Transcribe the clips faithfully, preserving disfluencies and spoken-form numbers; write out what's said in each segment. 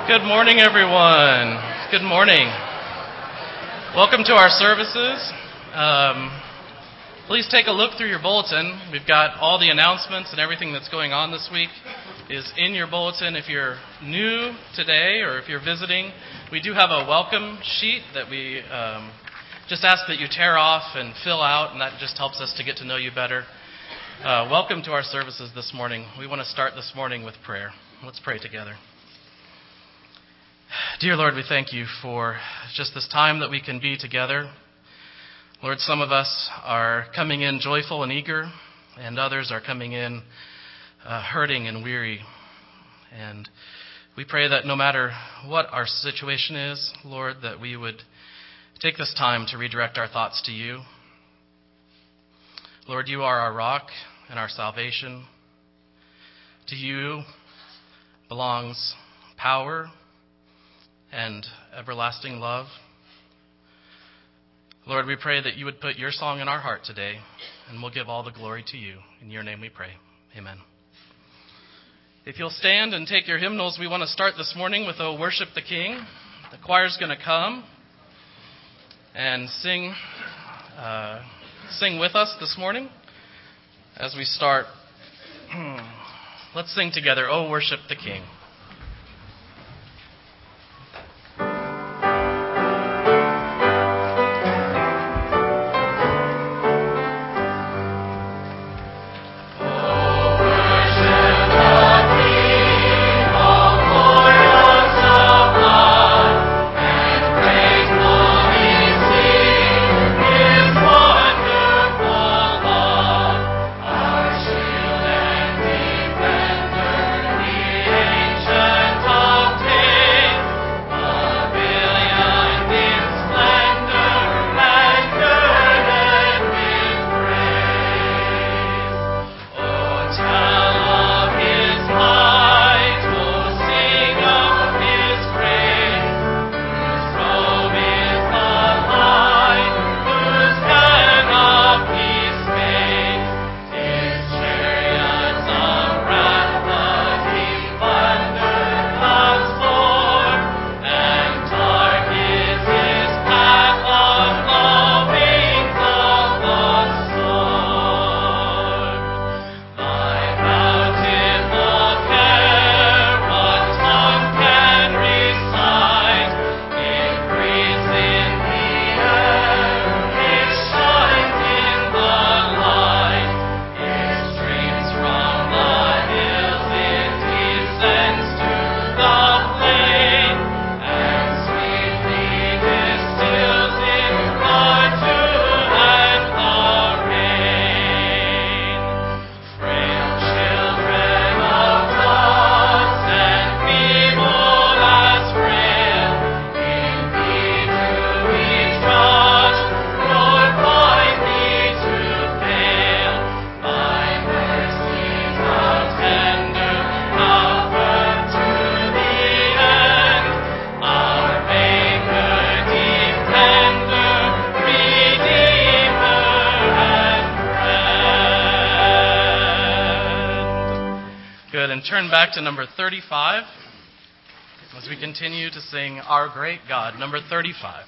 Good morning, everyone. Good morning. Welcome to our services. Um, please take a look through your bulletin. We've got all the announcements and everything that's going on this week is in your bulletin. If you're new today or if you're visiting, we do have a welcome sheet that we um, just ask that you tear off and fill out, and that just helps us to get to know you better. Uh, welcome to our services this morning. We want to start this morning with prayer. Let's pray together. Dear Lord, we thank you for just this time that we can be together. Lord, some of us are coming in joyful and eager, and others are coming in uh, hurting and weary. And we pray that no matter what our situation is, Lord, that we would take this time to redirect our thoughts to you. Lord, you are our rock and our salvation. To you belongs power and everlasting love. Lord, we pray that you would put your song in our heart today, and we'll give all the glory to you. In your name we pray. Amen. If you'll stand and take your hymnals, we want to start this morning with "O Worship the King." The choir's going to come and sing, uh, sing with us this morning as we start. Let's sing together, "O Worship the King." Turn back to number thirty-five as we continue to sing "Our Great God." Number thirty-five.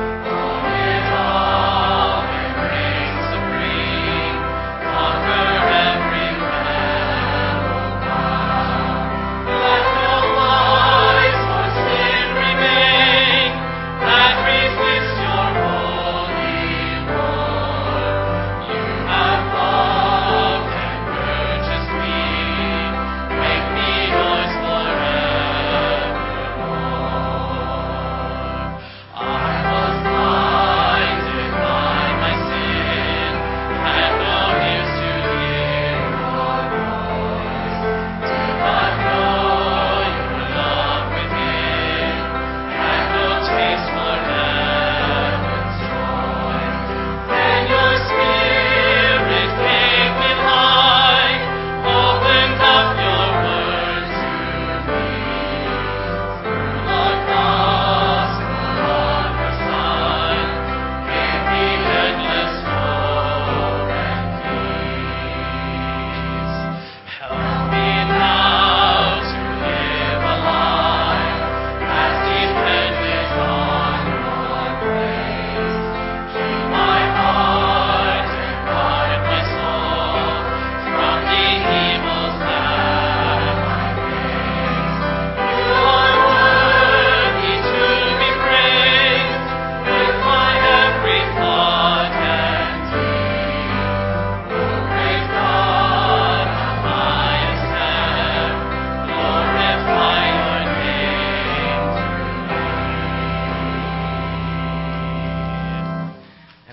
Conquer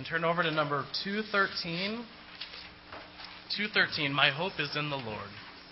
and turn over to number two thirteen. two thirteen, My Hope is in the Lord.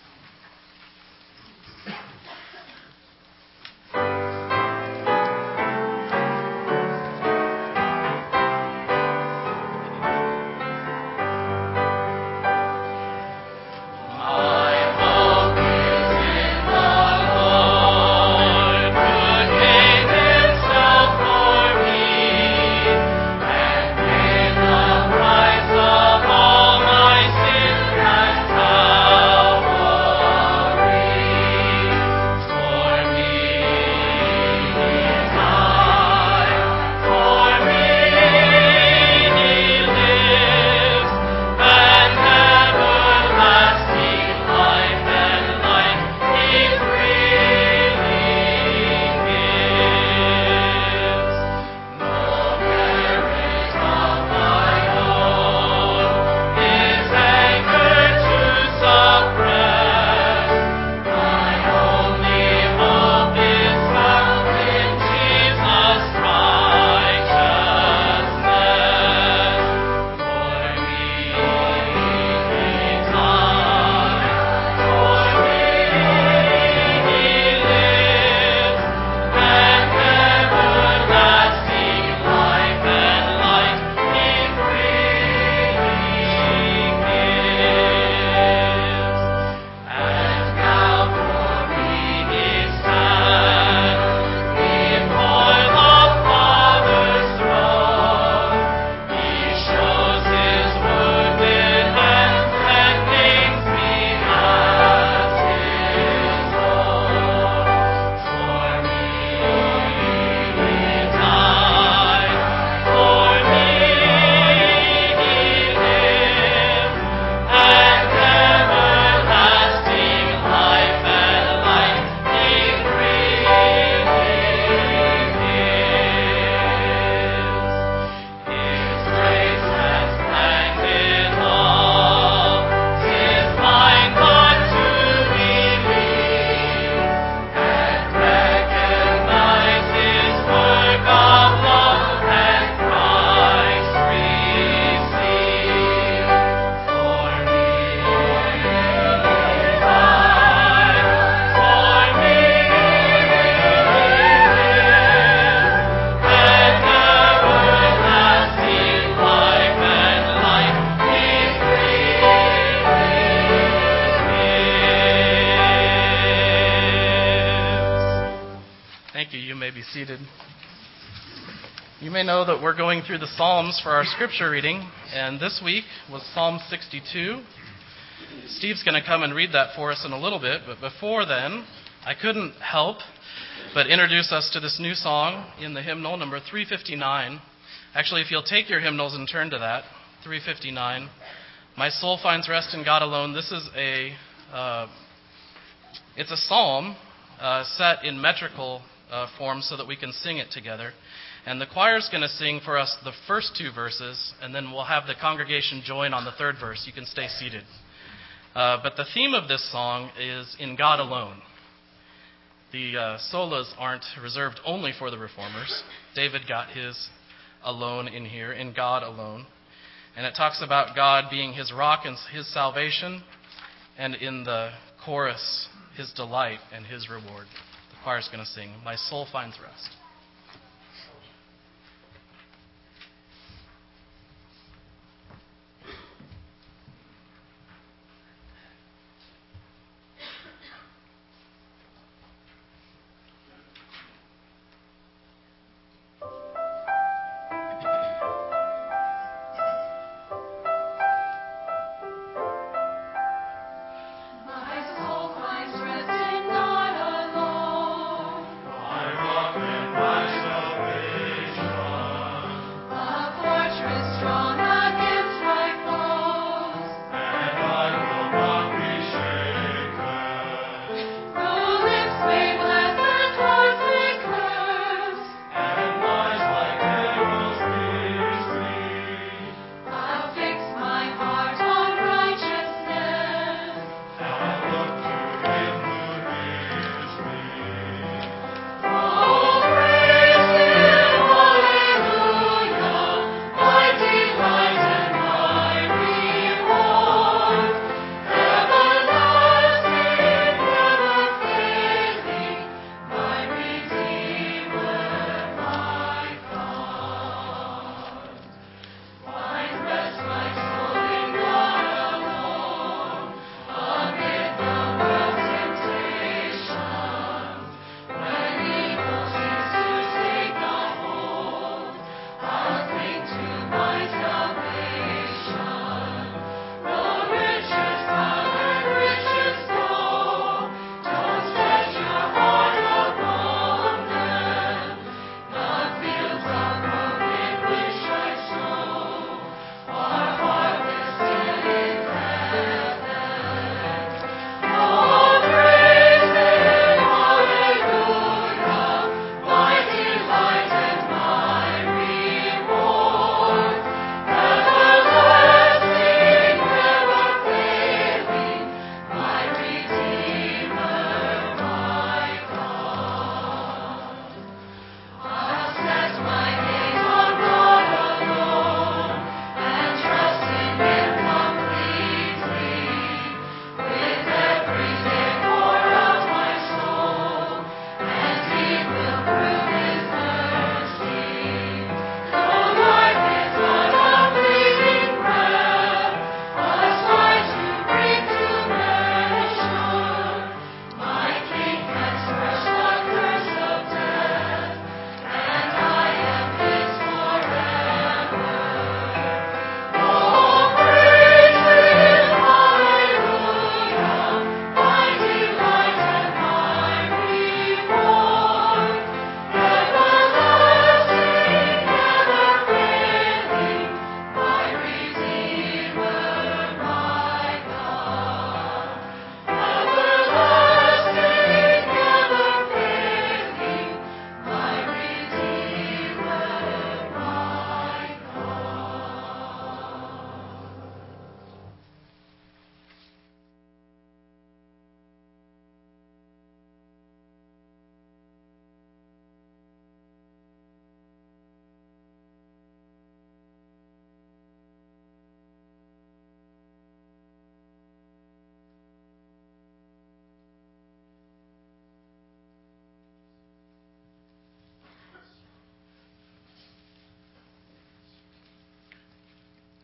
Seated. You may know that we're going through the Psalms for our scripture reading, and this week was Psalm sixty-two. Steve's going to come and read that for us in a little bit, but before then, I couldn't help but introduce us to this new song in the hymnal, number three fifty-nine. Actually, if you'll take your hymnals and turn to that, three fifty-nine. My soul finds rest in God alone. This is a, uh, it's a psalm uh, set in metrical Uh, form so that we can sing it together. And the choir's going to sing for us the first two verses, and then we'll have the congregation join on the third verse. You can stay seated. Uh, but the theme of this song is in God alone. The uh, solas aren't reserved only for the reformers. David got his alone in here, in God alone. And it talks about God being his rock and his salvation, and in the chorus, his delight and his reward. The choir's going to sing, My Soul Finds Rest. My rock and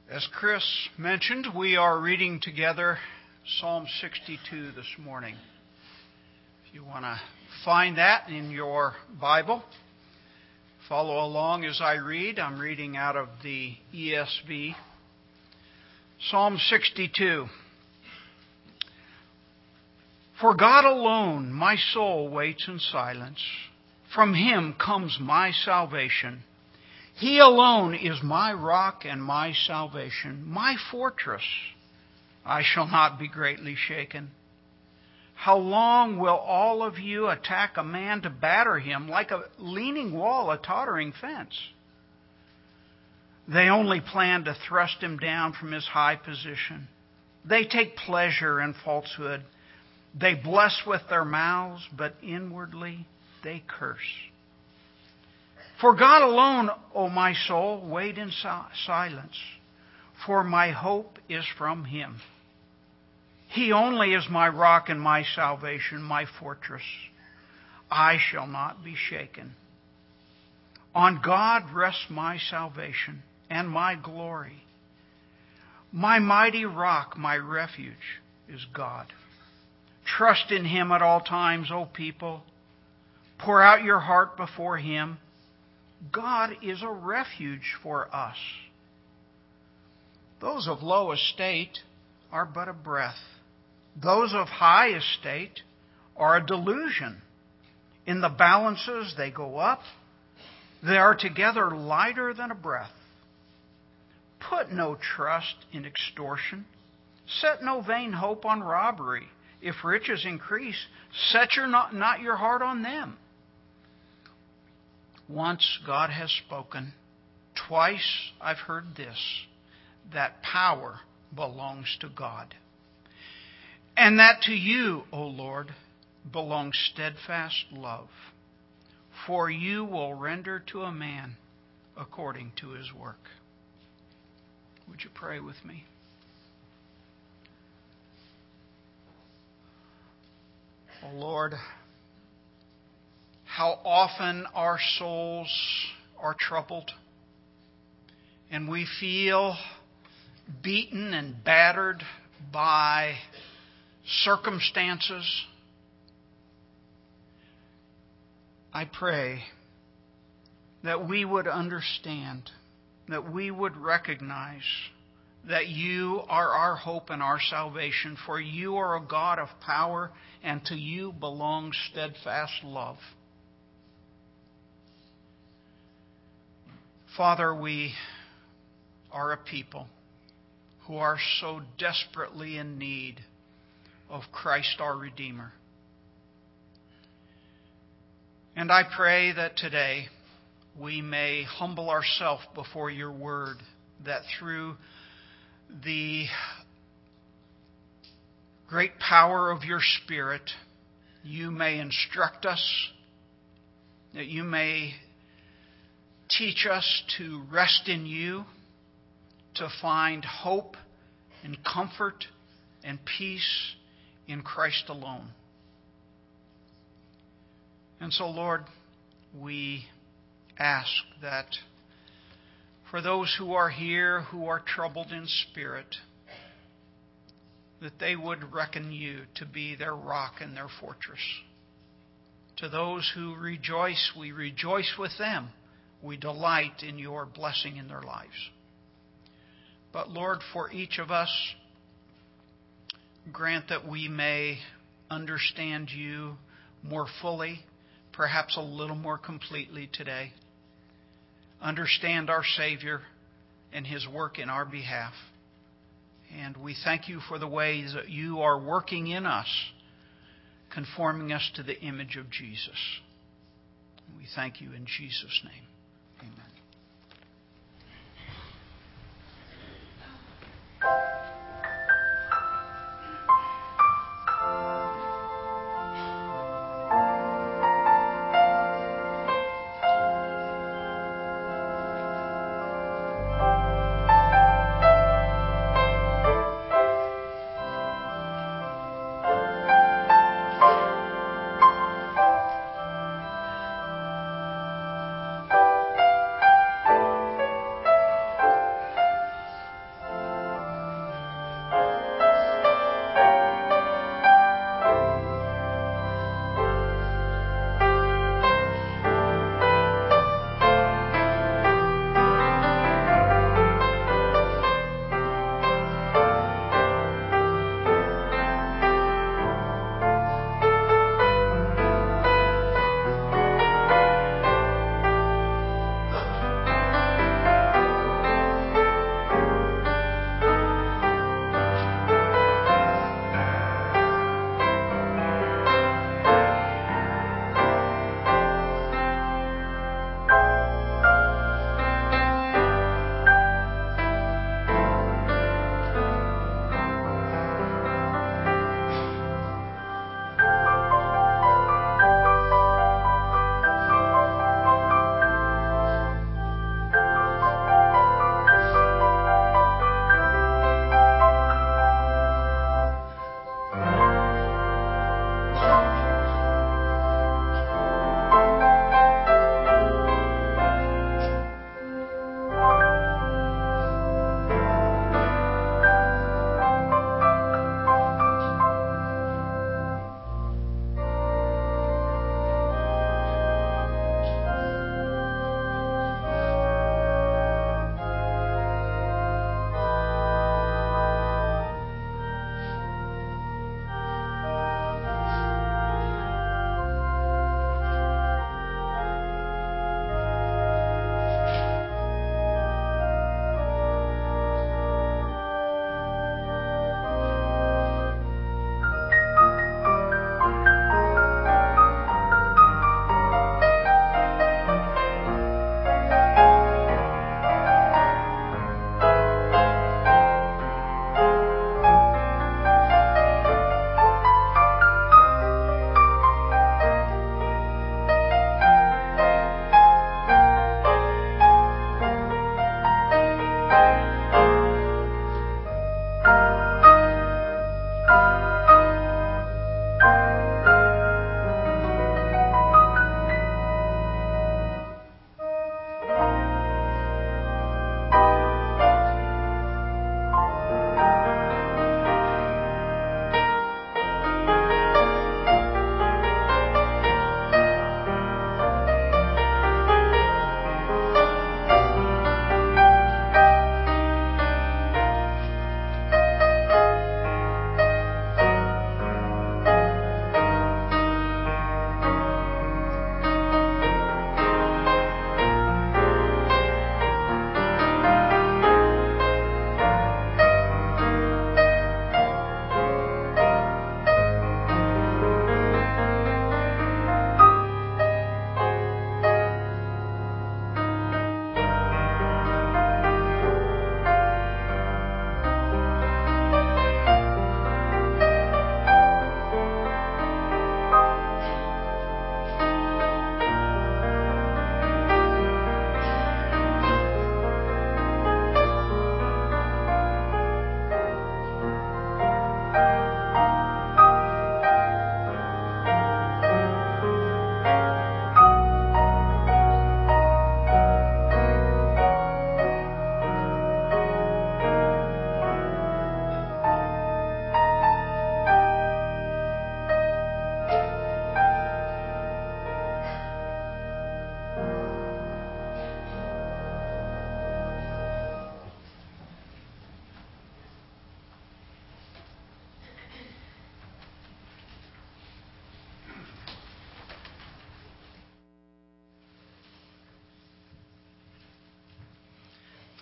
As Chris mentioned, we are reading together Psalm sixty-two this morning. If you want to find that in your Bible, follow along as I read. I'm reading out of the E S V. Psalm sixty-two. For God alone my soul waits in silence. From Him comes my salvation. He alone is my rock and my salvation, my fortress. I shall not be greatly shaken. How long will all of you attack a man to batter him like a leaning wall, a tottering fence? They only plan to thrust him down from his high position. They take pleasure in falsehood. They bless with their mouths, but inwardly they curse. For God alone, O my soul, wait in silence, for my hope is from Him. He only is my rock and my salvation, my fortress. I shall not be shaken. On God rests my salvation and my glory. My mighty rock, my refuge, is God. Trust in Him at all times, O people. Pour out your heart before Him. God is a refuge for us. Those of low estate are but a breath. Those of high estate are a delusion. In the balances they go up. They are together lighter than a breath. Put no trust in extortion. Set no vain hope on robbery. If riches increase, set your not, not your heart on them. Once God has spoken, twice I've heard this, that power belongs to God. And that to you, O Lord, belongs steadfast love. For you will render to a man according to his work. Would you pray with me? O Lord, how often our souls are troubled and we feel beaten and battered by circumstances. I pray that we would understand, that we would recognize that you are our hope and our salvation, for you are a God of power, and to you belongs steadfast love. Father, we are a people who are so desperately in need of Christ our Redeemer. And I pray that today we may humble ourselves before your word, that through the great power of your Spirit, you may instruct us, that you may teach us to rest in you, to find hope and comfort and peace in Christ alone. And so, Lord, we ask that for those who are here who are troubled in spirit, that they would reckon you to be their rock and their fortress. To those who rejoice, we rejoice with them. We delight in your blessing in their lives. But Lord, for each of us, grant that we may understand you more fully, perhaps a little more completely today. Understand our Savior and His work in our behalf. And we thank you for the ways that you are working in us, conforming us to the image of Jesus. We thank you in Jesus' name. Amen.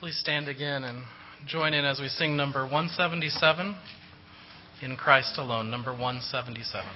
Please stand again and join in as we sing number one seventy-seven, In Christ Alone, number one seventy-seven.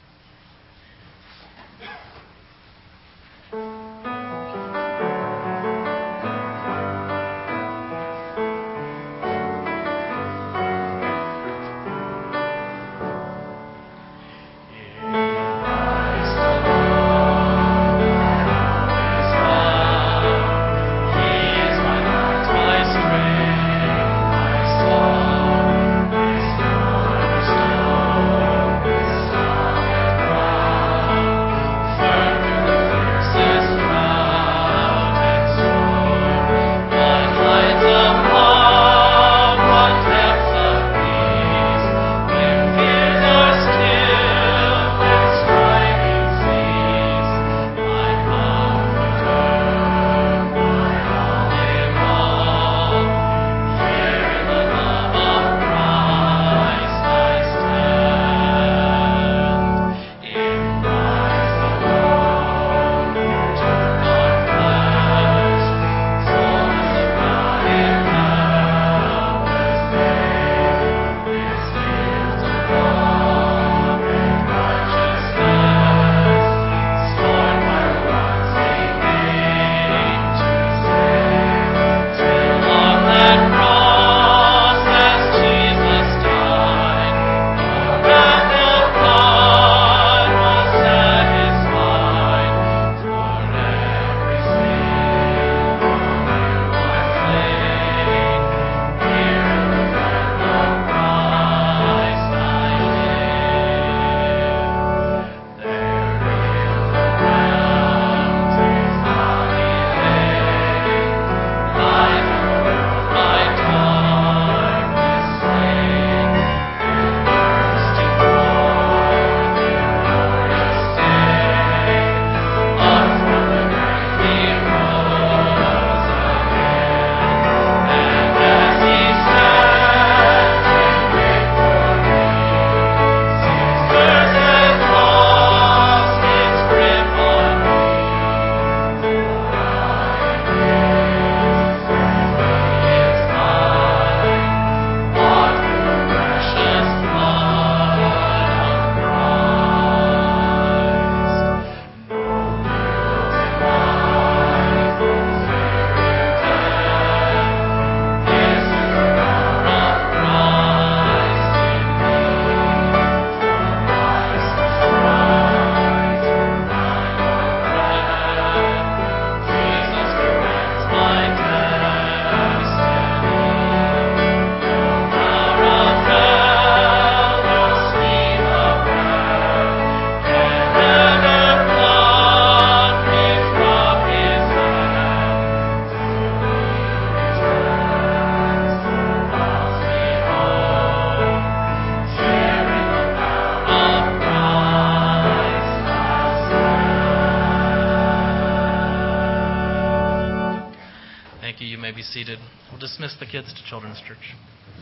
Seated. We'll dismiss the kids to Children's Church.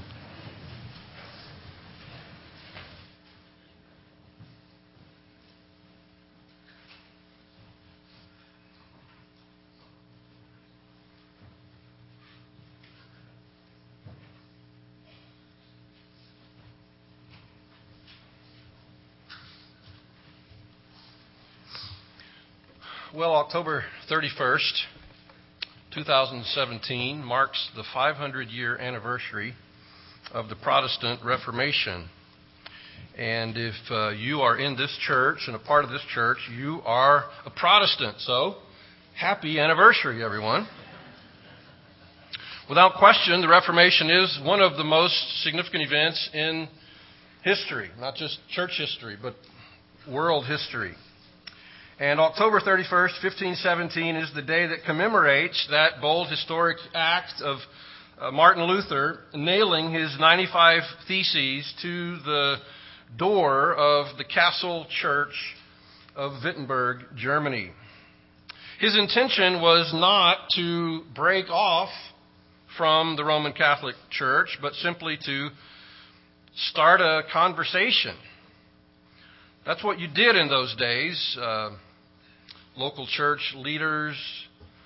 Well, October thirty-first, two thousand seventeen marks the five hundred year anniversary of the Protestant Reformation. And if uh, you are in this church and a part of this church, you are a Protestant. So, happy anniversary, everyone. Without question, the Reformation is one of the most significant events in history, not just church history, but world history. And October thirty-first, fifteen seventeen is the day that commemorates that bold historic act of uh, Martin Luther nailing his ninety-five Theses to the door of the Castle Church of Wittenberg, Germany. His intention was not to break off from the Roman Catholic Church, but simply to start a conversation. That's what you did in those days. Uh, local church leaders,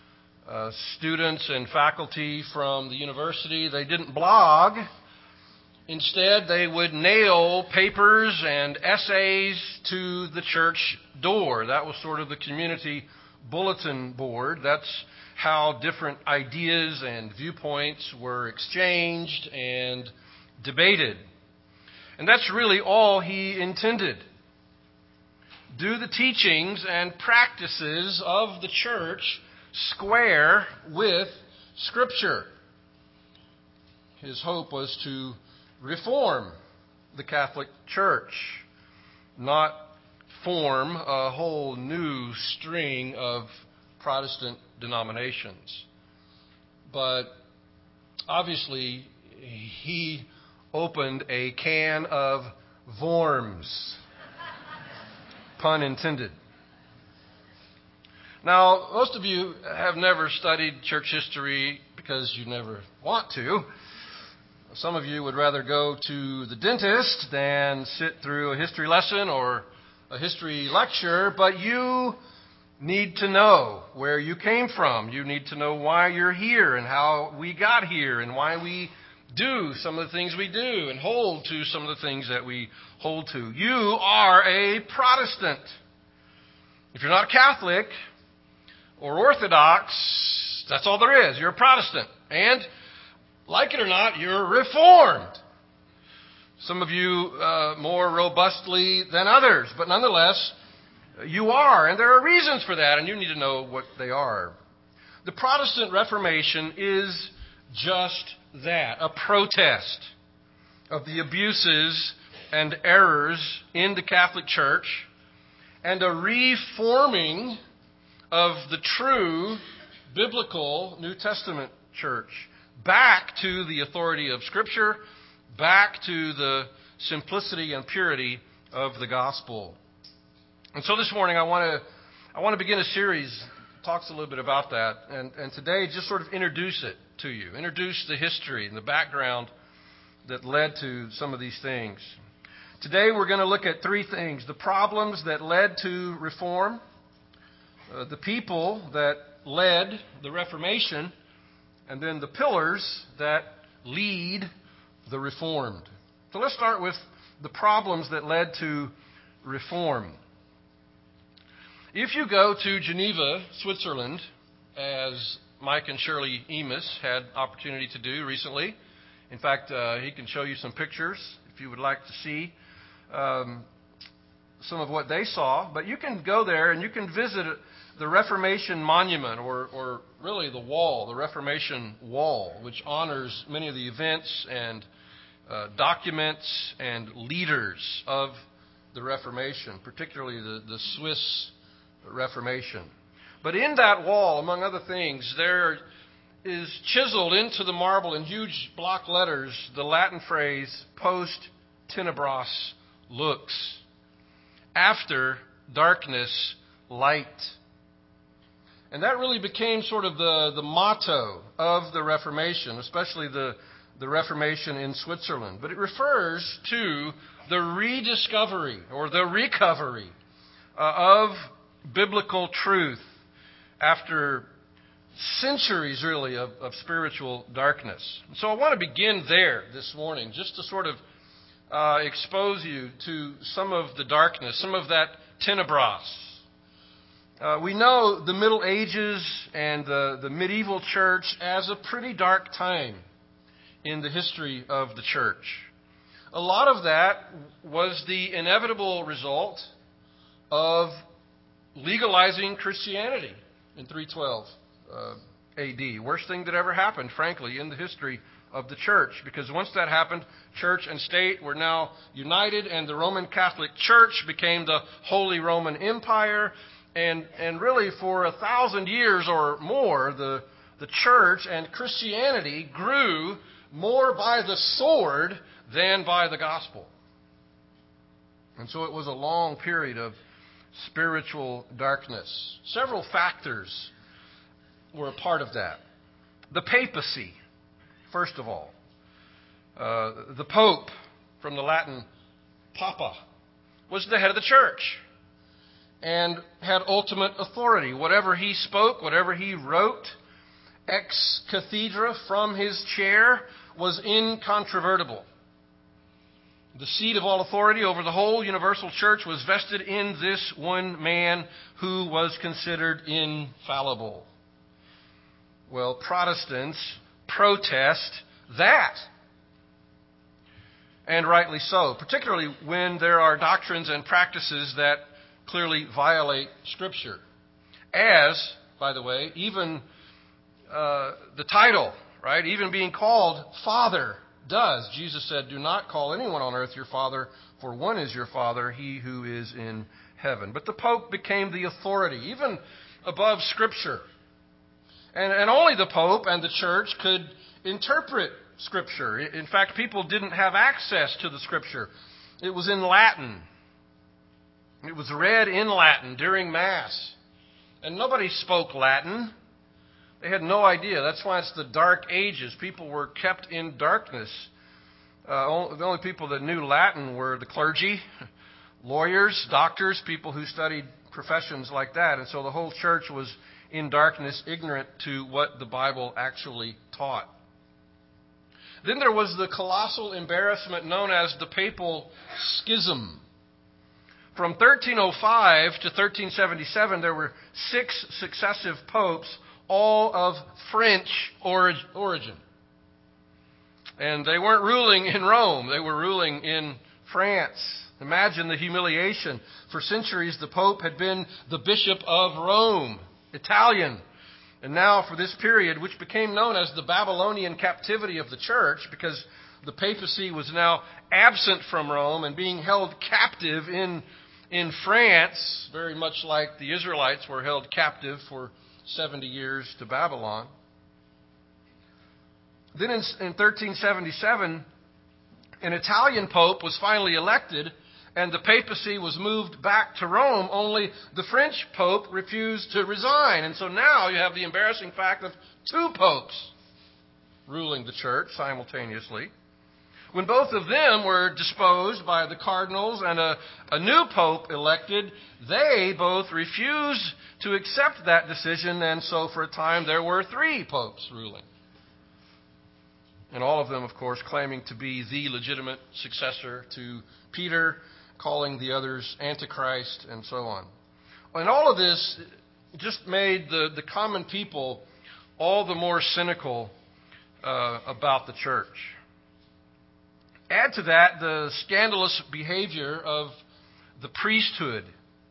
uh, students and faculty from the university. They didn't blog. Instead, they would nail papers and essays to the church door. That was sort of the community bulletin board. That's how different ideas and viewpoints were exchanged and debated. And that's really all he intended. Do the teachings and practices of the church square with Scripture? His hope was to reform the Catholic Church, not form a whole new string of Protestant denominations. But obviously, he opened a can of worms. Pun intended. Now, most of you have never studied church history because you never want to. Some of you would rather go to the dentist than sit through a history lesson or a history lecture, but you need to know where you came from. You need to know why you're here and how we got here and why we do some of the things we do and hold to some of the things that we hold to. You are a Protestant. If you're not Catholic or Orthodox, that's all there is. You're a Protestant. And like it or not, you're Reformed. Some of you uh, more robustly than others, but nonetheless, you are. And there are reasons for that, and you need to know what they are. The Protestant Reformation is just that, a protest of the abuses and errors in the Catholic Church and a reforming of the true biblical New Testament church back to the authority of Scripture, back to the simplicity and purity of the gospel. And so this morning I want to I want to begin a series that talks a little bit about that, and, and today just sort of introduce it to you, introduce the history and the background that led to some of these things. Today we're going to look at three things: the problems that led to reform, uh, the people that led the Reformation, and then the pillars that lead the Reformed. So let's start with the problems that led to reform. If you go to Geneva, Switzerland, as Mike and Shirley Emis had opportunity to do recently, in fact, uh, he can show you some pictures if you would like to see um, some of what they saw. But you can go there and you can visit the Reformation Monument, or, or really the wall, the Reformation Wall, which honors many of the events and uh, documents and leaders of the Reformation, particularly the, the Swiss Reformation. But in that wall, among other things, there is chiseled into the marble in huge block letters the Latin phrase, post tenebras lux, after darkness, light. And that really became sort of the, the motto of the Reformation, especially the, the Reformation in Switzerland. But it refers to the rediscovery or the recovery uh, of biblical truth after centuries, really, of, of spiritual darkness. So I want to begin there this morning, just to sort of uh, expose you to some of the darkness, some of that tenebras. Uh, we know the Middle Ages and the, the medieval church as a pretty dark time in the history of the church. A lot of that was the inevitable result of legalizing Christianity in three twelve uh, A D. Worst thing that ever happened, frankly, in the history of the church. Because once that happened, church and state were now united, and the Roman Catholic Church became the Holy Roman Empire. And and really, for a thousand years or more, the, the church and Christianity grew more by the sword than by the gospel. And so it was a long period of spiritual darkness. Several factors were a part of that. The papacy, first of all. Uh, the Pope, from the Latin papa, was the head of the church and had ultimate authority. Whatever he spoke, whatever he wrote, ex cathedra, from his chair, was incontrovertible. The seat of all authority over the whole universal church was vested in this one man who was considered infallible. Well, Protestants protest that. And rightly so, particularly when there are doctrines and practices that clearly violate Scripture. As, by the way, even uh, the title, right, even being called Father does. Jesus said, "Do not call anyone on earth your father, for one is your Father, he who is in heaven." But the Pope became the authority, even above Scripture. And, and only the Pope and the Church could interpret Scripture. In fact, people didn't have access to the Scripture. It was in Latin. It was read in Latin during Mass. And nobody spoke Latin. They had no idea. That's why it's the Dark Ages. People were kept in darkness. Uh, the only people that knew Latin were the clergy, lawyers, doctors, people who studied professions like that. And so the whole church was in darkness, ignorant to what the Bible actually taught. Then there was the colossal embarrassment known as the Papal Schism. From thirteen oh five to thirteen seventy-seven, there were six successive popes, all of French origin. And they weren't ruling in Rome. They were ruling in France. Imagine the humiliation. For centuries, the Pope had been the Bishop of Rome, Italian. And now for this period, which became known as the Babylonian captivity of the church, because the papacy was now absent from Rome and being held captive in, in France, very much like the Israelites were held captive for seventy years to Babylon. Then in, in thirteen seventy-seven, an Italian pope was finally elected, and the papacy was moved back to Rome, only the French pope refused to resign. And so now you have the embarrassing fact of two popes ruling the church simultaneously. When both of them were disposed by the cardinals and a, a new pope elected, they both refused to accept that decision, and so for a time there were three popes ruling. And all of them, of course, claiming to be the legitimate successor to Peter, calling the others Antichrist, and so on. And all of this just made the, the common people all the more cynical uh, about the church. Add to that the scandalous behavior of the priesthood.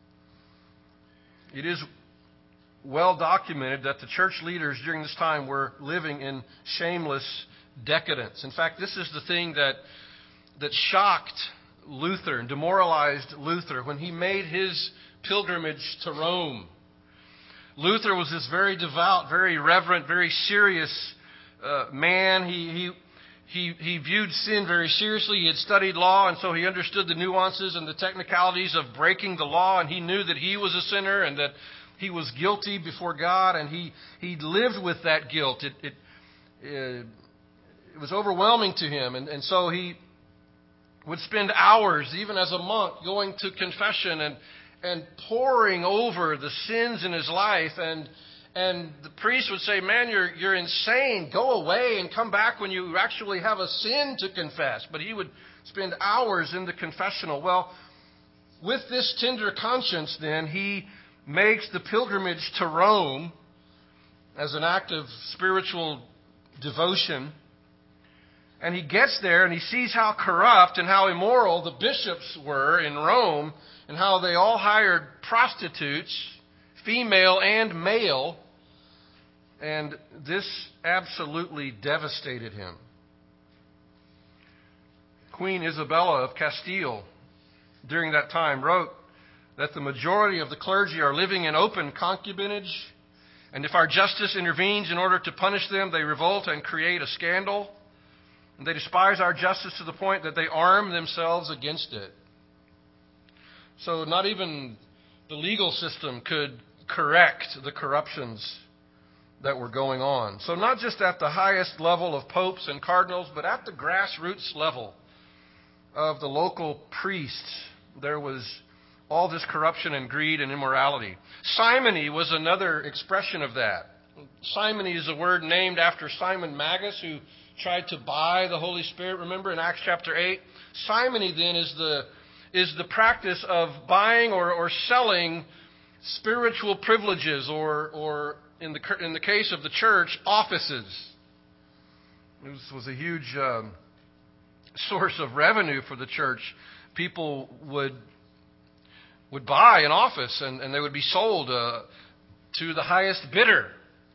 It is well documented that the church leaders during this time were living in shameless decadence. In fact, this is the thing that that shocked Luther and demoralized Luther when he made his pilgrimage to Rome. Luther was this very devout, very reverent, very serious uh, man. He, he he he viewed sin very seriously. He had studied law, and so he understood the nuances and the technicalities of breaking the law, and he knew that he was a sinner and that he was guilty before God, and he he lived with that guilt. It it it, it was overwhelming to him, and, and so he would spend hours, even as a monk, going to confession and and poring over the sins in his life. And and the priest would say, "Man, you're you're insane. Go away and come back when you actually have a sin to confess." But he would spend hours in the confessional. Well, with this tender conscience, then, he makes the pilgrimage to Rome as an act of spiritual devotion. And he gets there and he sees how corrupt and how immoral the bishops were in Rome, and how they all hired prostitutes, female and male. And this absolutely devastated him. Queen Isabella of Castile, during that time, wrote that the majority of the clergy are living in open concubinage, and if our justice intervenes in order to punish them, they revolt and create a scandal. And they despise our justice to the point that they arm themselves against it. So not even the legal system could correct the corruptions that were going on. So not just at the highest level of popes and cardinals, but at the grassroots level of the local priests, there was all this corruption and greed and immorality. Simony was another expression of that. Simony is a word named after Simon Magus, who tried to buy the Holy Spirit. Remember in Acts chapter eight? Simony then is the is the practice of buying or, or selling spiritual privileges, or or in the in the case of the church, offices. This was a huge um, source of revenue for the church. People would would buy an office, and, and they would be sold uh, to the highest bidder.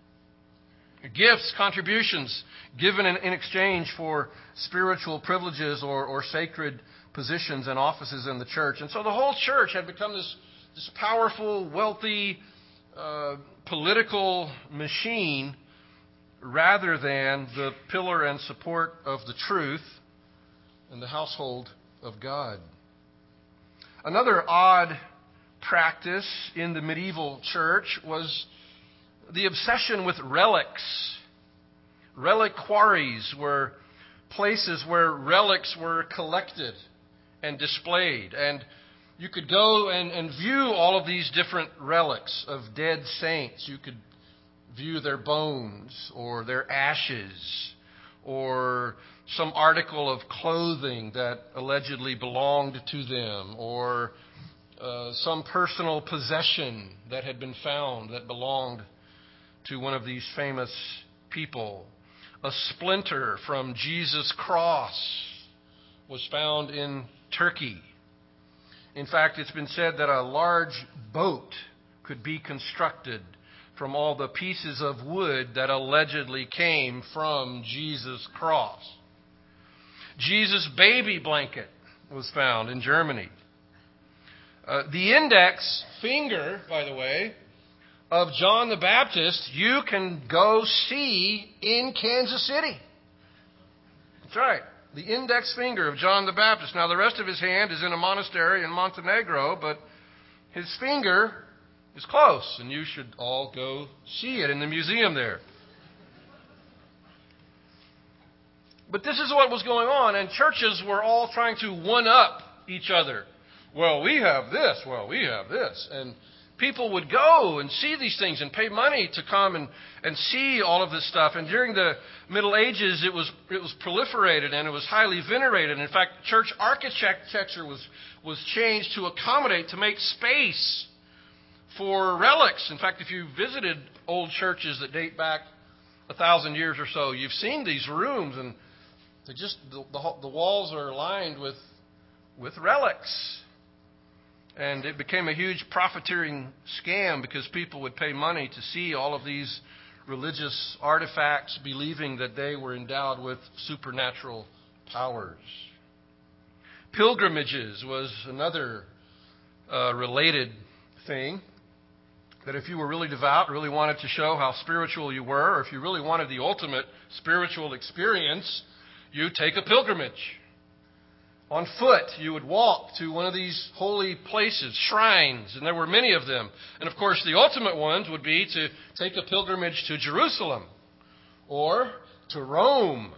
Gifts, contributions given in, in exchange for spiritual privileges or, or sacred positions and offices in the church. And so the whole church had become this, this powerful, wealthy, uh, political machine rather than the pillar and support of the truth and the household of God. Another odd practice in the medieval church was the obsession with relics. Reliquaries were places where relics were collected and displayed. And you could go and, and view all of these different relics of dead saints. You could view their bones or their ashes or some article of clothing that allegedly belonged to them, or uh, some personal possession that had been found that belonged to one of these famous people. A splinter from Jesus' cross was found in Turkey. In fact, it's been said that a large boat could be constructed from all the pieces of wood that allegedly came from Jesus' cross. Jesus' baby blanket was found in Germany. Uh, the index finger, by the way, of John the Baptist, you can go see in Kansas City. That's right. The index finger of John the Baptist. Now, the rest of his hand is in a monastery in Montenegro, but his finger is close, and you should all go see it in the museum there. But this is what was going on, and churches were all trying to one-up each other. Well, we have this. Well, we have this. And people would go and see these things and pay money to come and, and see all of this stuff. And during the Middle Ages, it was it was proliferated and it was highly venerated. In fact, church architecture was, was changed to accommodate, to make space for relics. In fact, if you visited old churches that date back a thousand years or so, you've seen these rooms, and they just the, the, the walls are lined with with relics. And it became a huge profiteering scam because people would pay money to see all of these religious artifacts, believing that they were endowed with supernatural powers. Pilgrimages was another uh, related thing. That if you were really devout, really wanted to show how spiritual you were, or if you really wanted the ultimate spiritual experience, you'd take a pilgrimage. On foot, you would walk to one of these holy places, shrines, and there were many of them. And of course, the ultimate ones would be to take a pilgrimage to Jerusalem or to Rome.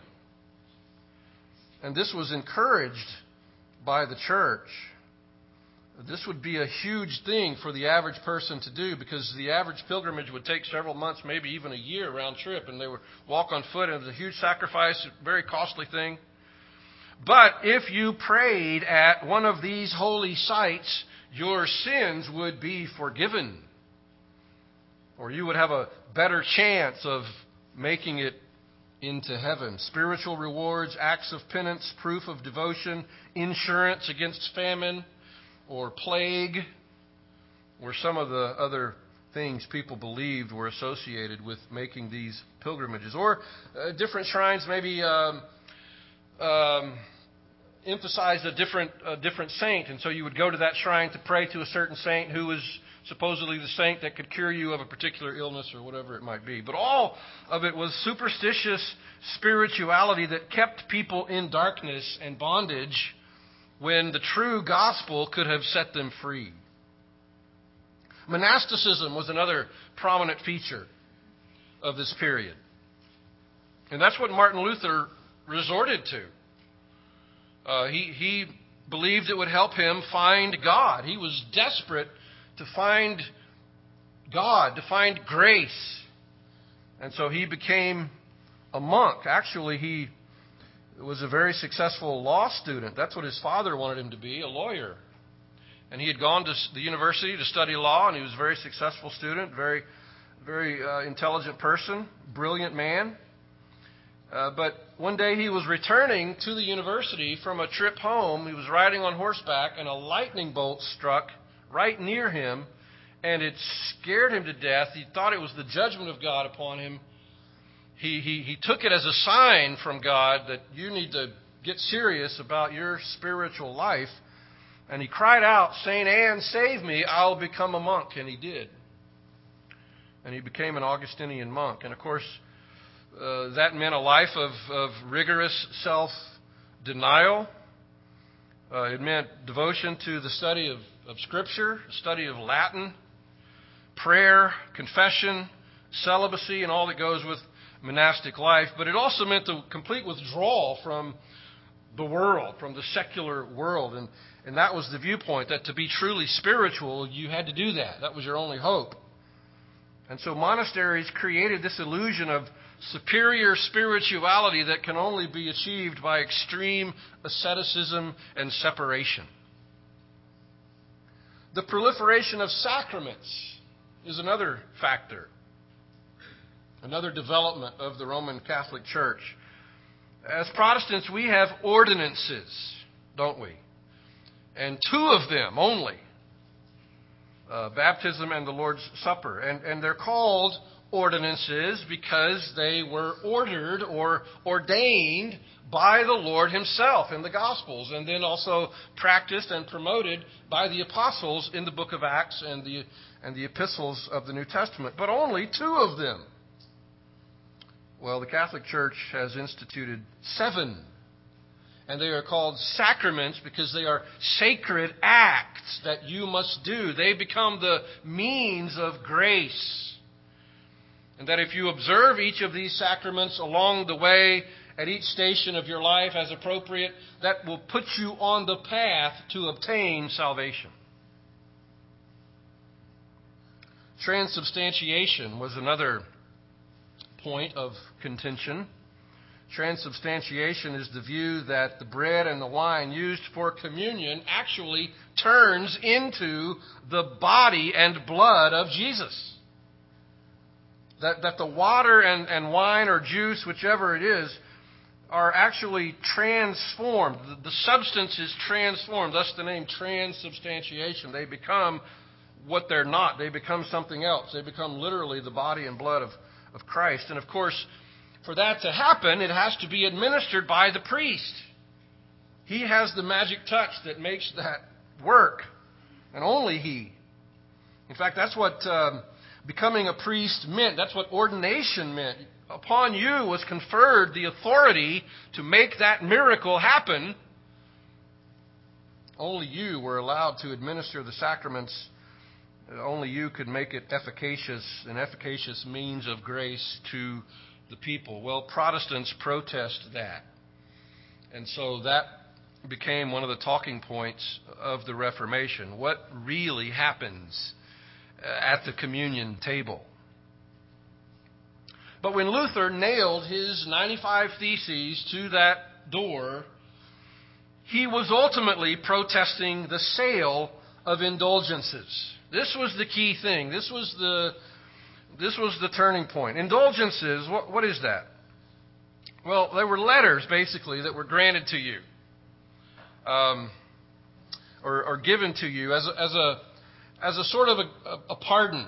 And this was encouraged by the church. This would be a huge thing for the average person to do, because the average pilgrimage would take several months, maybe even a year round trip, and they would walk on foot, and it was a huge sacrifice, a very costly thing. But if you prayed at one of these holy sites, your sins would be forgiven, or you would have a better chance of making it into heaven. Spiritual rewards, acts of penance, proof of devotion, insurance against famine or plague were some of the other things people believed were associated with making these pilgrimages. Or uh, different shrines maybe um, um, emphasized a different, a different saint. And so you would go to that shrine to pray to a certain saint who was supposedly the saint that could cure you of a particular illness or whatever it might be. But all of it was superstitious spirituality that kept people in darkness and bondage when the true gospel could have set them free. Monasticism was another prominent feature of this period. And that's what Martin Luther resorted to. Uh, he, he believed it would help him find God. He was desperate to find God, to find grace, And so he became a monk. Actually, he was a very successful law student. That's what his father wanted him to be, a lawyer. And he had gone to the university to study law, and he was a very successful student, very, very uh, intelligent person, brilliant man. Uh, but one day he was returning to the university from a trip home. He was riding on horseback, and a lightning bolt struck right near him, and it scared him to death. He thought it was the judgment of God upon him. He, he, he took it as a sign from God that you need to get serious about your spiritual life. And he cried out, saying, "Anne, save me, I'll become a monk." And he did. And he became an Augustinian monk. And of course, uh, that meant a life of, of rigorous self-denial. Uh, it meant devotion to the study of, of Scripture, study of Latin, prayer, confession, celibacy, and all that goes with monastic life. But it also meant the complete withdrawal from the world, from the secular world. And, and that was the viewpoint, that to be truly spiritual, you had to do that. That was your only hope. And so monasteries created this illusion of superior spirituality that can only be achieved by extreme asceticism and separation. The proliferation of sacraments is another factor, another development of the Roman Catholic Church. As Protestants, we have ordinances, don't we? And two of them only, uh, baptism and the Lord's Supper. And, and they're called ordinances because they were ordered or ordained by the Lord himself in the Gospels, and then also practiced and promoted by the apostles in the book of Acts and the, and the epistles of the New Testament. But only two of them. Well, the Catholic Church has instituted seven. And they are called sacraments because they are sacred acts that you must do. They become the means of grace. And that if you observe each of these sacraments along the way, at each station of your life as appropriate, that will put you on the path to obtain salvation. Transubstantiation was another point of contention. Transubstantiation is the view that the bread and the wine used for communion actually turns into the body and blood of Jesus. That, that the water and, and wine or juice, whichever it is, are actually transformed. The, the substance is transformed, thus the name transubstantiation. They become what they're not. They become something else. They become literally the body and blood of, of Christ. And of course, for that to happen, it has to be administered by the priest. He has the magic touch that makes that work, and only he. In fact, that's what um, becoming a priest meant. That's what ordination meant. Upon you was conferred the authority to make that miracle happen. Only you were allowed to administer the sacraments. Only you could make it efficacious, an efficacious means of grace to the people. Well, Protestants protest that. And so that became one of the talking points of the Reformation. What really happens at the communion table? But when Luther nailed his ninety-five Theses to that door, he was ultimately protesting the sale of indulgences. This was the key thing. This was the This was the turning point. Indulgences, what, what is that? Well, they were letters, basically, that were granted to you, um, or, or given to you as a, as a, as a sort of a, a pardon.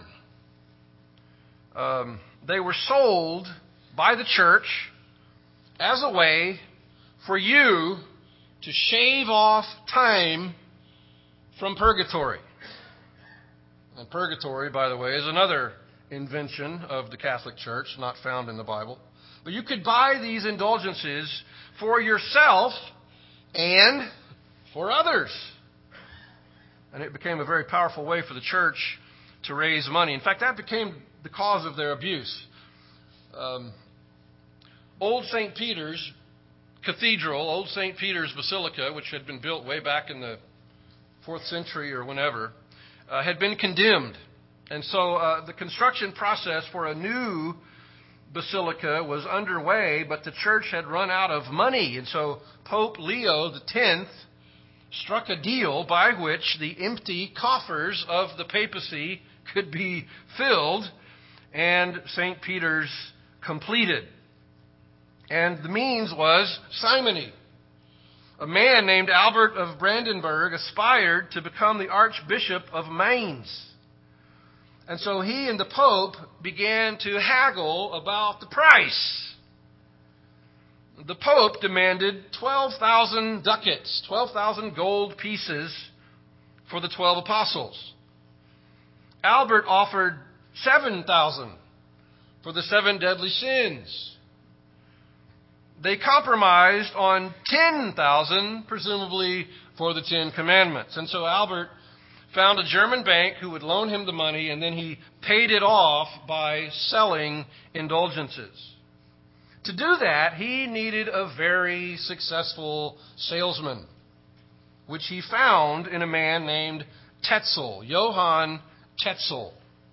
Um, they were sold by the church as a way for you to shave off time from purgatory. And purgatory, by the way, is another invention of the Catholic Church, not found in the Bible. But you could buy these indulgences for yourself and for others. And it became a very powerful way for the church to raise money. In fact, that became the cause of their abuse. Um, Old Saint Peter's Cathedral, Old Saint Peter's Basilica, which had been built way back in the fourth century or whenever, uh, had been condemned. And so uh, the construction process for a new basilica was underway, but the church had run out of money. And so Pope Leo the tenth struck a deal by which the empty coffers of the papacy could be filled and Saint Peter's completed. And the means was simony. A man named Albert of Brandenburg aspired to become the Archbishop of Mainz. And so he and the Pope began to haggle about the price. The Pope demanded twelve thousand ducats, twelve thousand gold pieces for the twelve apostles. Albert offered seven thousand for the seven deadly sins. They compromised on ten thousand, presumably for the Ten Commandments. And so Albert found a German bank who would loan him the money, and then he paid it off by selling indulgences. To do that, he needed a very successful salesman, which he found in a man named Tetzel, Johann Tetzel.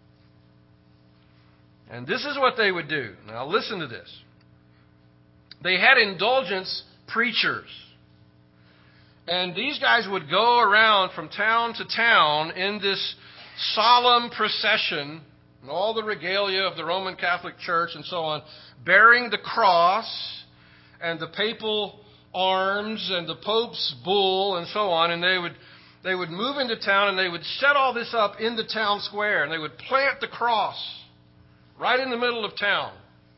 And this is what they would do. Now listen to this. They had indulgence preachers. And these guys would go around from town to town in this solemn procession, and all the regalia of the Roman Catholic Church and so on, bearing the cross and the papal arms and the Pope's bull and so on. And they would they would move into town and they would set all this up in the town square. And they would plant the cross right in the middle of town.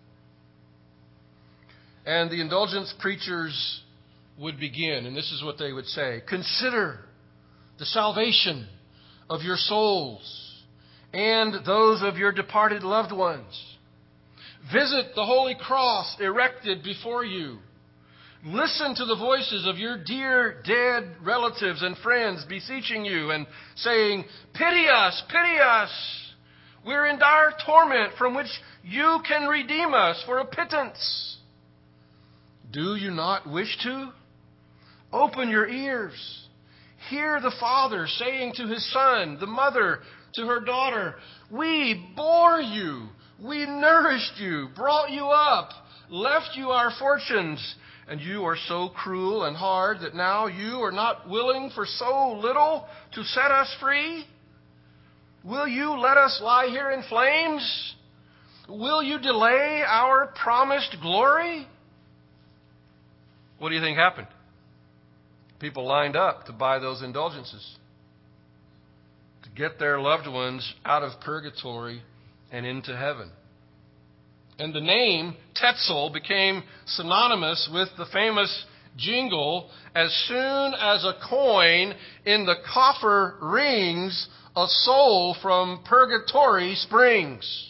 And the indulgence preachers would begin, and this is what they would say. Consider the salvation of your souls and those of your departed loved ones. Visit the holy cross erected before you. Listen to the voices of your dear dead relatives and friends beseeching you and saying, "Pity us, pity us. We're in dire torment from which you can redeem us for a pittance. Do you not wish to? Open your ears. Hear the father saying to his son, the mother to her daughter, 'We bore you, we nourished you, brought you up, left you our fortunes, and you are so cruel and hard that now you are not willing for so little to set us free? Will you let us lie here in flames? Will you delay our promised glory?'" What do you think happened? People lined up to buy those indulgences, to get their loved ones out of purgatory and into heaven. And the name Tetzel became synonymous with the famous jingle, "As soon as a coin in the coffer rings, a soul from purgatory springs."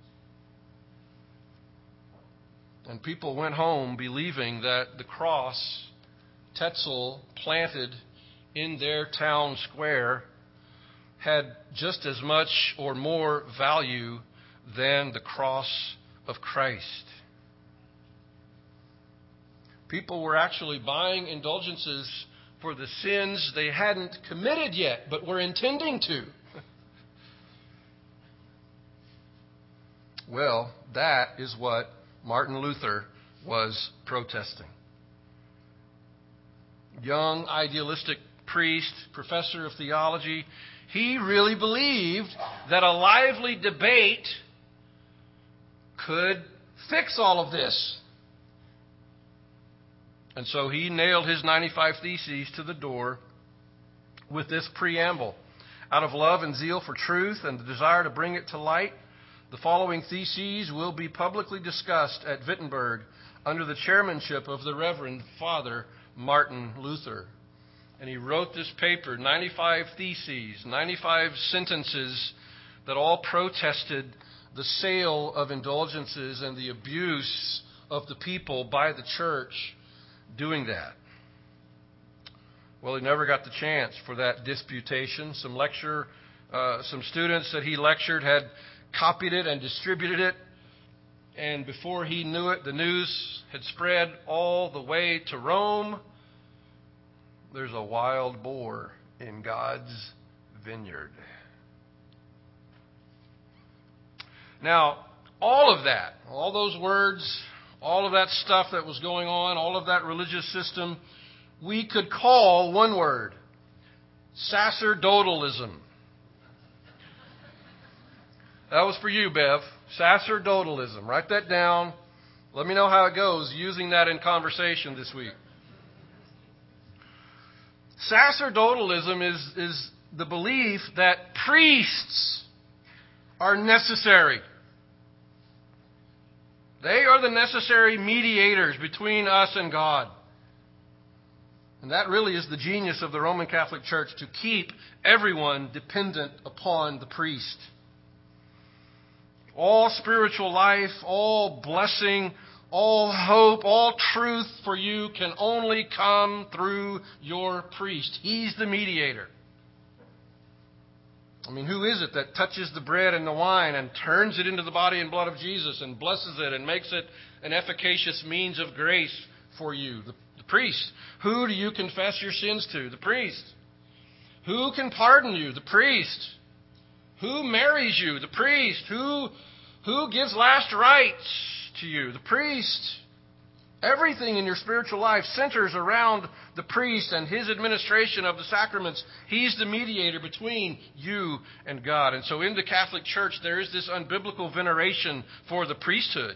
And people went home believing that the cross Tetzel planted in their town square had just as much or more value than the cross of Christ. People were actually buying indulgences for the sins they hadn't committed yet, but were intending to. Well, that is what Martin Luther was protesting. Young, idealistic priest, professor of theology, he really believed that a lively debate could fix all of this. And so he nailed his ninety-five Theses to the door with this preamble. Out of love and zeal for truth and the desire to bring it to light, the following theses will be publicly discussed at Wittenberg under the chairmanship of the Reverend Father Martin Luther. And he wrote this paper, ninety-five Theses, ninety-five sentences that all protested the sale of indulgences and the abuse of the people by the church doing that. Well, he never got the chance for that disputation. Some lecture, uh, some students that he lectured had copied it and distributed it. And before he knew it, the news had spread all the way to Rome. There's a wild boar in God's vineyard. Now, all of that, all those words, all of that stuff that was going on, all of that religious system, we could call one word: sacerdotalism. That was for you, Bev. Sacerdotalism. Write that down. Let me know how it goes using that in conversation this week. Sacerdotalism is, is the belief that priests are necessary. They are the necessary mediators between us and God. And that really is the genius of the Roman Catholic Church, to keep everyone dependent upon the priest. All spiritual life, all blessing, all hope, all truth for you can only come through your priest. He's the mediator. I mean, who is it that touches the bread and the wine and turns it into the body and blood of Jesus and blesses it and makes it an efficacious means of grace for you? The, the priest. Who do you confess your sins to? The priest. Who can pardon you? The priest. Who marries you? The priest. Who, who gives last rites to you? The priest. Everything in your spiritual life centers around the priest and his administration of the sacraments. He's the mediator between you and God. And so in the Catholic Church, there is this unbiblical veneration for the priesthood.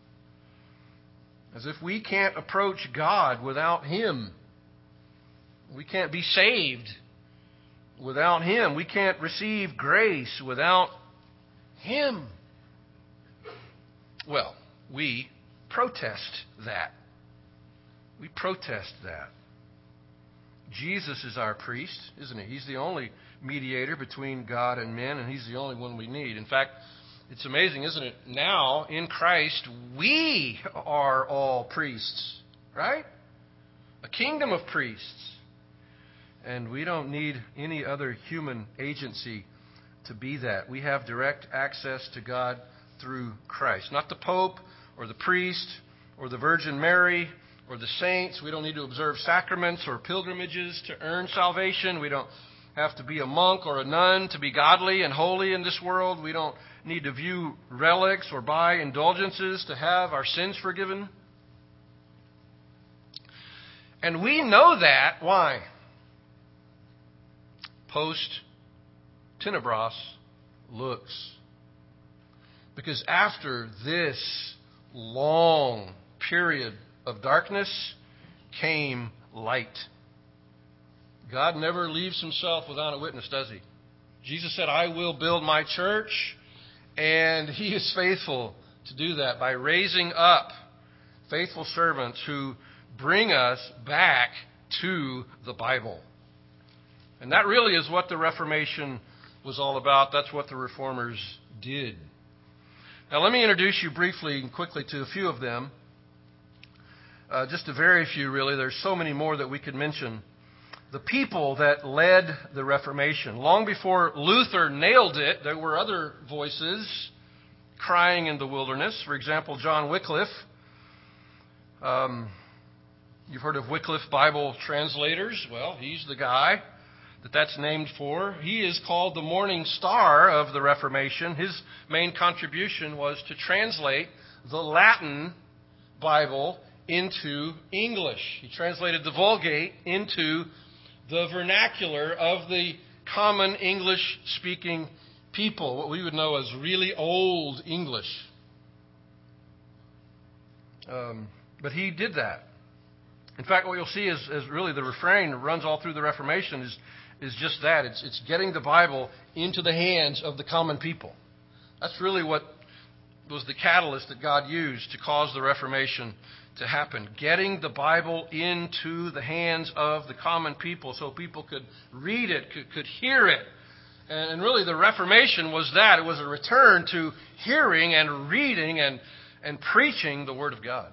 As if we can't approach God without Him. We can't be saved without Him. We can't receive grace without Him. Well, we protest that. We protest that. Jesus is our priest, isn't he? He's the only mediator between God and men, and He's the only one we need. In fact, it's amazing, isn't it? Now, in Christ, we are all priests, right? A kingdom of priests. And we don't need any other human agency to be that. We have direct access to God through Christ. Not the Pope or the priest or the Virgin Mary or the saints. We don't need to observe sacraments or pilgrimages to earn salvation. We don't have to be a monk or a nun to be godly and holy in this world. We don't need to view relics or buy indulgences to have our sins forgiven. And we know that. Why? Post tenebras lux. Because after this long period of darkness came light. God never leaves Himself without a witness, does He? Jesus said, I will build my church, and He is faithful to do that by raising up faithful servants who bring us back to the Bible. And that really is what the Reformation was all about. That's what the Reformers did. Now, let me introduce you briefly and quickly to a few of them. Uh, just a very few, really. There's so many more that we could mention. The people that led the Reformation. Long before Luther nailed it, there were other voices crying in the wilderness. For example, John Wycliffe. Um, you've heard of Wycliffe Bible translators. Well, he's the guy that that's named for. He is called the Morning Star of the Reformation. His main contribution was to translate the Latin Bible into English. He translated the Vulgate into the vernacular of the common English-speaking people, what we would know as really old English. Um, but he did that. In fact, what you'll see is, is really the refrain that runs all through the Reformation is, is just that. It's, it's getting the Bible into the hands of the common people. That's really what was the catalyst that God used to cause the Reformation to happen. Getting the Bible into the hands of the common people so people could read it, could, could hear it. And, and really the Reformation was that. It was a return to hearing and reading and, and preaching the Word of God.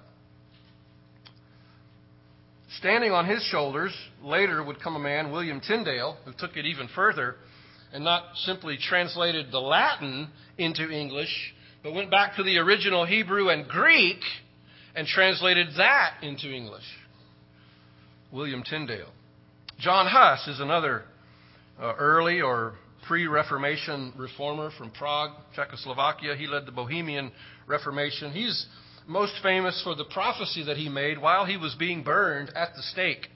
Standing on his shoulders, later would come a man, William Tyndale, who took it even further and not simply translated the Latin into English, but went back to the original Hebrew and Greek and translated that into English. William Tyndale. John Huss is another uh, early or pre-Reformation reformer from Prague, Czechoslovakia. He led the Bohemian Reformation. He's most famous for the prophecy that he made while he was being burned at the stake.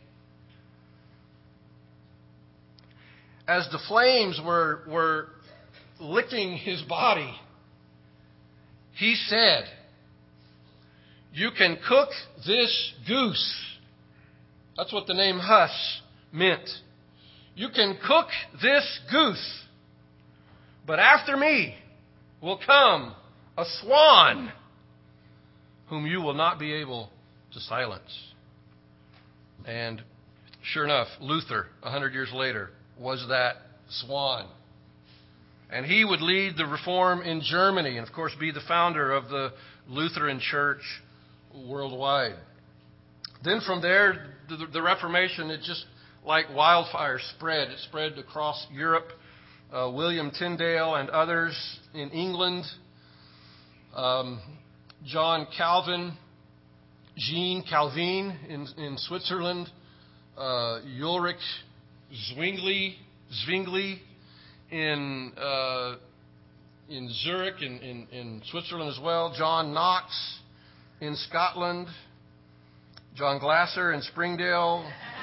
As the flames were, were licking his body, he said, "You can cook this goose." That's what the name Huss meant. "You can cook this goose, but after me will come a swan whom you will not be able to silence." And sure enough, Luther, a hundred years later, was that swan. And he would lead the reform in Germany and, of course, be the founder of the Lutheran Church worldwide. Then from there, the, the Reformation, it just like wildfire spread. It spread across Europe. Uh, William Tyndale and others in England. Um, John Calvin, Jean Calvin in, in Switzerland. Uh, Ulrich Zwingli, Zwingli in uh, in Zurich, in, in, in Switzerland as well. John Knox in Scotland. John Glasser in Springdale.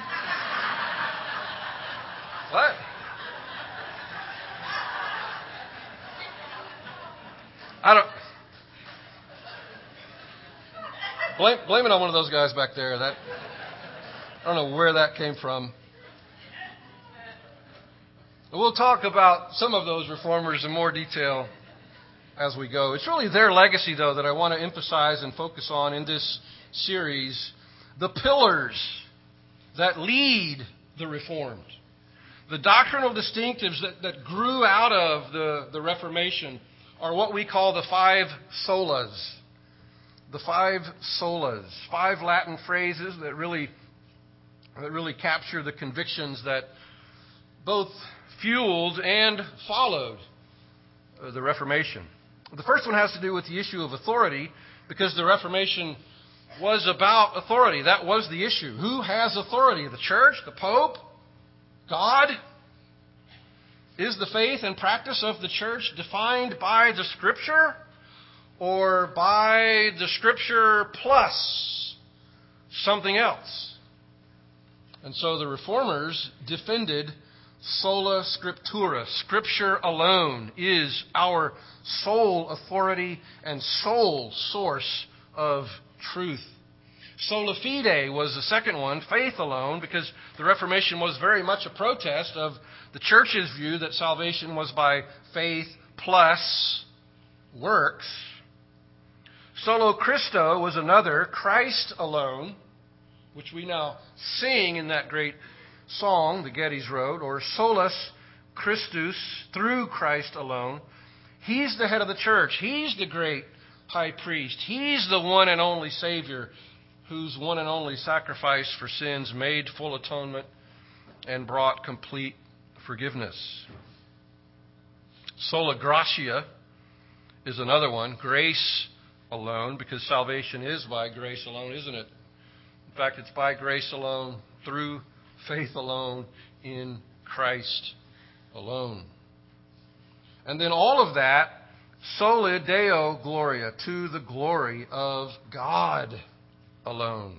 What? I don't. Blame, blame it on one of those guys back there. That I don't know where that came from. We'll talk about some of those reformers in more detail as we go. It's really their legacy, though, that I want to emphasize and focus on in this series. The pillars that lead the Reformed. The doctrinal distinctives that, that grew out of the, the Reformation are what we call the five solas. The five solas. Five Latin phrases that really, that really capture the convictions that both fueled and followed the Reformation. The first one has to do with the issue of authority, because the Reformation was about authority. That was the issue. Who has authority? The church? The Pope? God? Is the faith and practice of the church defined by the Scripture, or by the Scripture plus something else? And so the Reformers defended sola scriptura. Scripture alone is our sole authority and sole source of truth. Sola fide was the second one, faith alone, because the Reformation was very much a protest of the church's view that salvation was by faith plus works. Solo Christo was another, Christ alone, which we now sing in that great song, the Geddes Road, or Solus Christus, through Christ alone. He's the head of the church. He's the great high priest. He's the one and only Savior, whose one and only sacrifice for sins made full atonement and brought complete forgiveness. Sola Gratia is another one, grace alone, because salvation is by grace alone, isn't it? In fact, it's by grace alone, through faith alone, in Christ alone. And then all of that, soli Deo gloria, to the glory of God alone.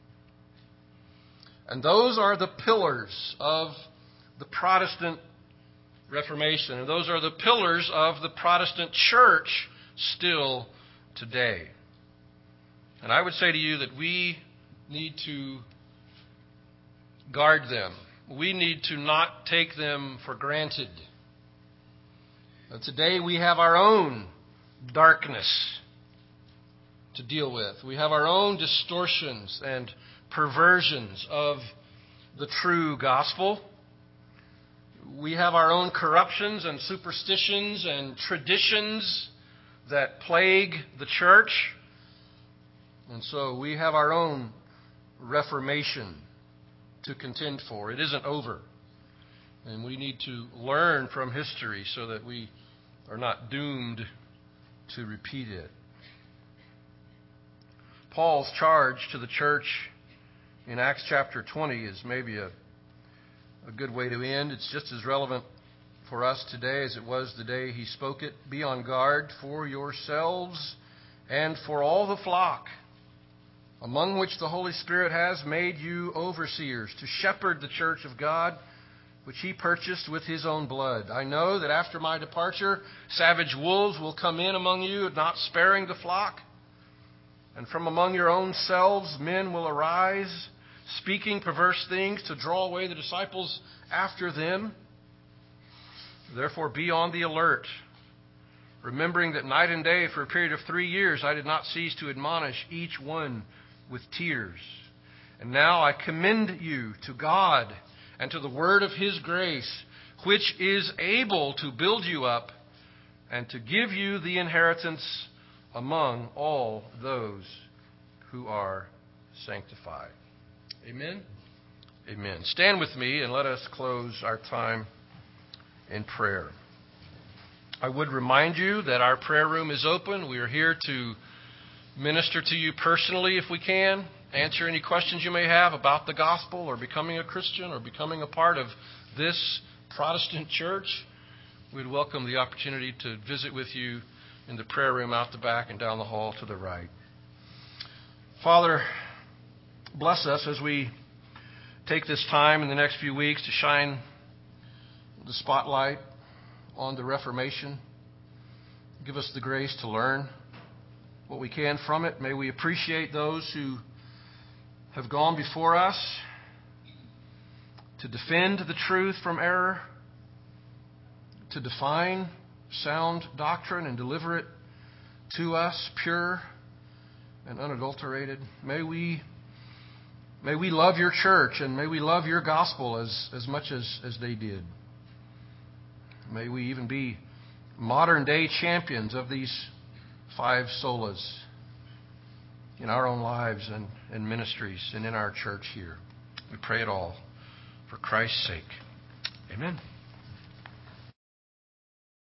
And those are the pillars of the Protestant Reformation. And those are the pillars of the Protestant church still today. And I would say to you that we need to guard them. We need to not take them for granted. And today we have our own darkness to deal with. We have our own distortions and perversions of the true gospel. We have our own corruptions and superstitions and traditions that plague the church. And so we have our own reformation to contend for. It isn't over. And we need to learn from history so that we are not doomed to repeat it. Paul's charge to the church in Acts chapter twenty is maybe a, a good way to end. It's just as relevant for us today as it was the day he spoke it. Be on guard for yourselves and for all the flock, among which the Holy Spirit has made you overseers, to shepherd the church of God, which he purchased with his own blood. I know that after my departure, savage wolves will come in among you, not sparing the flock. And from among your own selves men will arise, speaking perverse things to draw away the disciples after them. Therefore be on the alert, remembering that night and day for a period of three years I did not cease to admonish each one with tears. And now I commend you to God and to the word of his grace, which is able to build you up and to give you the inheritance among all those who are sanctified. Amen? Amen. Stand with me and let us close our time in prayer. I would remind you that our prayer room is open. We are here to minister to you personally if we can, answer any questions you may have about the gospel or becoming a Christian or becoming a part of this Protestant church. We'd welcome the opportunity to visit with you in the prayer room out the back and down the hall to the right. Father, bless us as we take this time in the next few weeks to shine the spotlight on the Reformation. Give us the grace to learn what we can from it. May we appreciate those who have gone before us to defend the truth from error, to define sound doctrine and deliver it to us pure and unadulterated. May we may we love your church and may we love your gospel as, as much as, as they did. May we even be modern day champions of these five solas in our own lives and, and ministries and in our church here. We pray it all for Christ's sake. Amen.